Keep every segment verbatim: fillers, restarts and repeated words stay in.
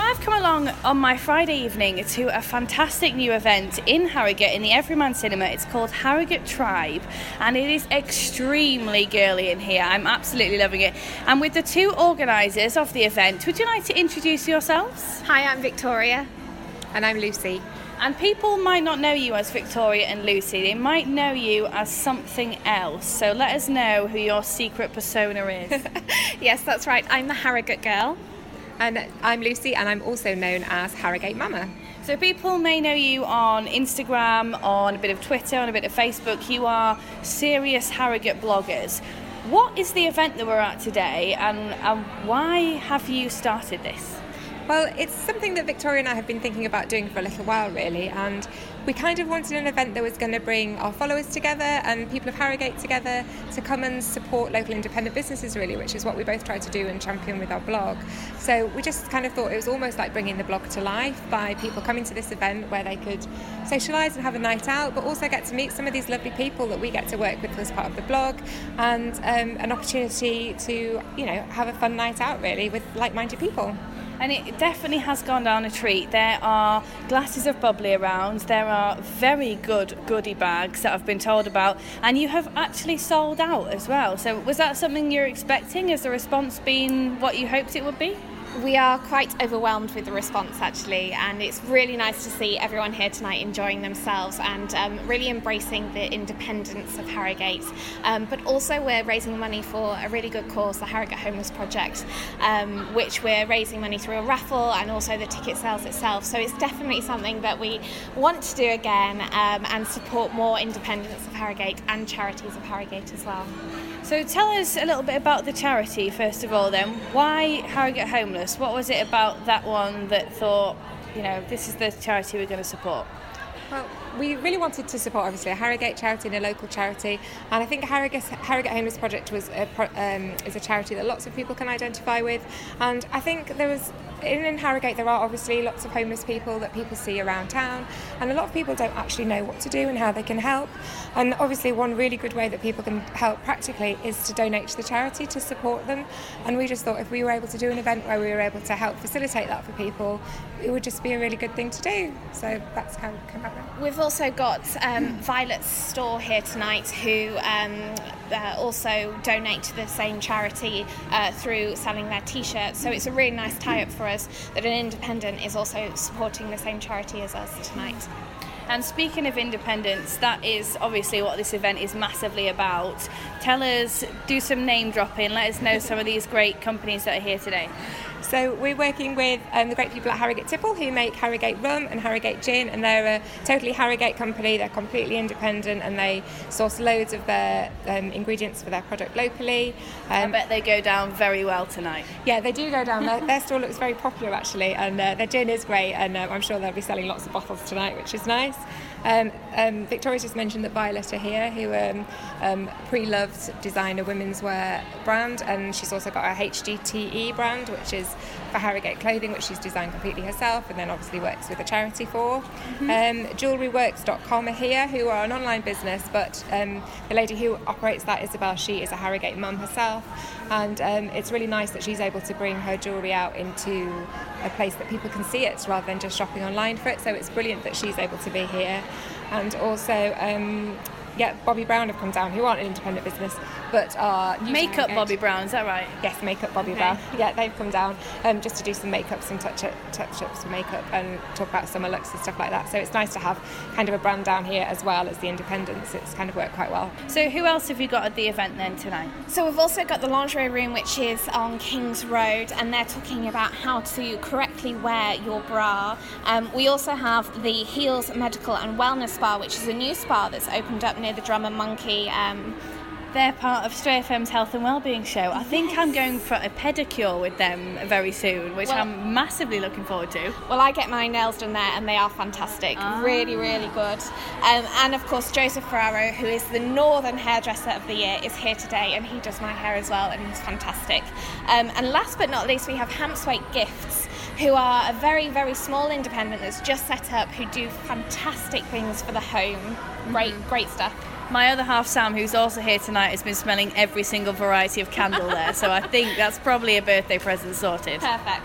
I've come along on my Friday evening to a fantastic new event in Harrogate in the Everyman Cinema. It's called Harrogate Tribe, and it is extremely girly in here. I'm absolutely loving it. And with the two organisers of the event, would you like to introduce yourselves? Hi, I'm Victoria. And I'm Lucy. And people might not know you as Victoria and Lucy. They might know you as something else. So let us know who your secret persona is. Yes, that's right. I'm the Harrogate girl. And I'm Lucy, and I'm also known as Harrogate Mama. So people may know you on Instagram, on a bit of Twitter, on a bit of Facebook. You are serious Harrogate bloggers. What is the event that we're at today, and, and why have you started this? Well, it's something that Victoria and I have been thinking about doing for a little while, really, and we kind of wanted an event that was going to bring our followers together and people of Harrogate together to come and support local independent businesses, really, which is what we both try to do and champion with our blog. So we just kind of thought it was almost like bringing the blog to life by people coming to this event where they could socialise and have a night out, but also get to meet some of these lovely people that we get to work with as part of the blog, and um, an opportunity to, you know, have a fun night out, really, with like-minded people. And it definitely has gone down a treat. There are glasses of bubbly around, there are very good goodie bags that I've been told about, and you have actually sold out as well. So was that something you're expecting? Has the response been what you hoped it would be? We are quite overwhelmed with the response, actually, and it's really nice to see everyone here tonight enjoying themselves and um, really embracing the independence of Harrogate. Um, but also we're raising money for a really good cause, the Harrogate Homeless Project, um, which we're raising money through a raffle and also the ticket sales itself. So it's definitely something that we want to do again, um, and support more independence of Harrogate and charities of Harrogate as well. So tell us a little bit about the charity, first of all, then. Why Harrogate Homeless? What was it about that one that thought, you know, this is the charity we're going to support? Well, we really wanted to support, obviously, a Harrogate charity and a local charity, and I think Harrogate, Harrogate Homeless Project was a, um, is a charity that lots of people can identify with, and I think there was, in, in Harrogate there are obviously lots of homeless people that people see around town, and a lot of people don't actually know what to do and how they can help, and obviously one really good way that people can help practically is to donate to the charity to support them, and we just thought if we were able to do an event where we were able to help facilitate that for people, it would just be a really good thing to do, so that's how it came about. We've also got um, Violet's store here tonight, who um, uh, also donate to the same charity uh, through selling their t-shirts. So it's a really nice tie-up for us that an independent is also supporting the same charity as us tonight. And speaking of independence, that is obviously what this event is massively about. Tell us, do some name dropping, let us know some of these great companies that are here today. So we're working with um, the great people at Harrogate Tipple, who make Harrogate rum and Harrogate gin, and they're a totally Harrogate company. They're completely independent and they source loads of their um, ingredients for their product locally. Um, I bet they go down very well tonight. Yeah, they do go down. their, their store looks very popular, actually, and uh, their gin is great, and uh, I'm sure they'll be selling lots of bottles tonight, which is nice. Um, um, Victoria's just mentioned that Violet are here, who um, um, pre-loved design a women's wear brand, and she's also got a H G T E brand, which is for Harrogate clothing, which she's designed completely herself, and then obviously works with a charity for. Mm-hmm. Um, jewellery works dot com are here, who are an online business, but um, the lady who operates that, Isabel, she is a Harrogate mum herself, and um, it's really nice that she's able to bring her jewellery out into a place that people can see it rather than just shopping online for it, so it's brilliant that she's able to be here. And also um, yeah, Bobbi Brown have come down, who aren't an independent business, but are... Makeup Bobbi Brown, is that right? Yes, Makeup Bobbi okay. Brown. Yeah, they've come down um, just to do some makeup, some touch-up, touch-ups for makeup and talk about summer looks and stuff like that. So it's nice to have kind of a brand down here as well as the independents. It's kind of worked quite well. So who else have you got at the event then tonight? So we've also got the lingerie room, which is on King's Road, and they're talking about how to correctly wear your bra. Um, we also have the Heels Medical and Wellness Spa, which is a new spa that's opened up near the Drum and Monkey. Um, They're part of Stray F M's Health and Wellbeing show. I think yes. I'm going for a pedicure with them very soon, which well, I'm massively looking forward to. Well, I get my nails done there and they are fantastic. Ah. Really, really good. Um, and of course, Joseph Ferraro, who is the Northern Hairdresser of the Year, is here today, and he does my hair as well, and he's fantastic. Um, and last but not least, we have Hampswake Gifts, who are a very, very small independent that's just set up, who do fantastic things for the home. Great, mm-hmm. great stuff. My other half, Sam, who's also here tonight, has been smelling every single variety of candle there, so I think that's probably a birthday present sorted. Perfect.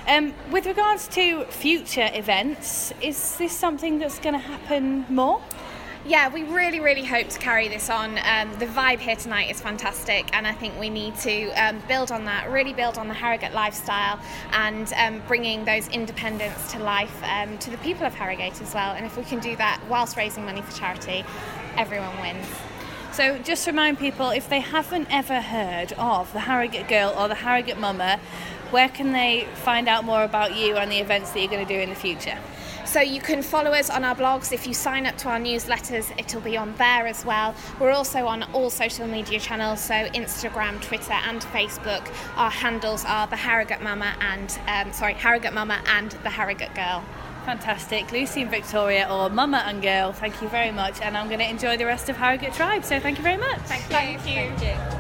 Um, with regards to future events, is this something that's going to happen more? Yeah, we really, really hope to carry this on. Um, the vibe here tonight is fantastic, and I think we need to um, build on that, really build on the Harrogate lifestyle, and um, bringing those independents to life um, to the people of Harrogate as well. And if we can do that whilst raising money for charity, everyone wins. So just to remind people, if they haven't ever heard of the Harrogate Girl or the Harrogate Mama, where can they find out more about you and the events that you're going to do in the future? So you can follow us on our blogs. If you sign up to our newsletters, it'll be on there as well. We're also on all social media channels, so Instagram, Twitter and Facebook. Our handles are the Harrogate Mama and, um, sorry, Harrogate Mama and the Harrogate Girl. Fantastic. Lucy and Victoria, or Mama and Girl, thank you very much. And I'm going to enjoy the rest of Harrogate Tribe, so thank you very much. Thank you. Thank you. Thank you.